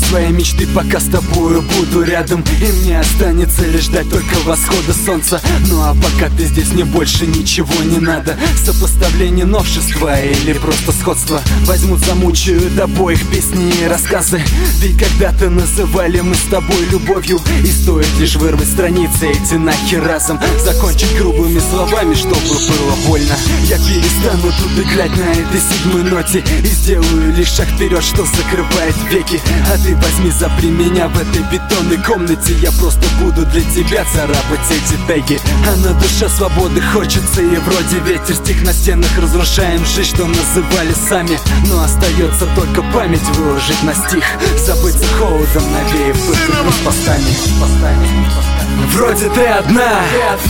свои мечты, пока с тобою буду рядом. И мне останется лишь ждать только восхода солнца. Ну а пока ты здесь, мне больше ничего не надо. Сопоставление новшества или просто сходства возьмут, замучают обоих песни и рассказы. Ведь когда-то называли мы с тобой любовью, и стоит лишь вырвать страницы эти нахер разом. Закончить грубыми словами, чтобы было больно. Я перестану тут играть на этой седьмой ноте и сделаю лишь шаг вперед, что закрывает веки. А ты возьми, запри меня в этой бетонной комнате. Я просто буду для тебя царапать эти теги. А на душе свободы хочется, и вроде ветер. Стих на стенах, разрушаем жизнь, что называли сами. Но остается только память выложить на стих, забыться холодом, навеяв пыль постами. Вроде ты одна,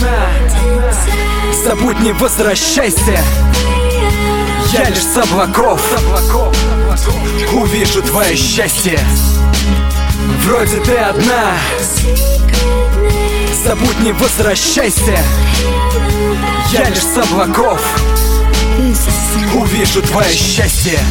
забудь, не возвращайся. Я лишь с облаков увижу твое счастье. Вроде ты одна, забудь, не возвращайся. Я лишь с облаков увижу твое счастье.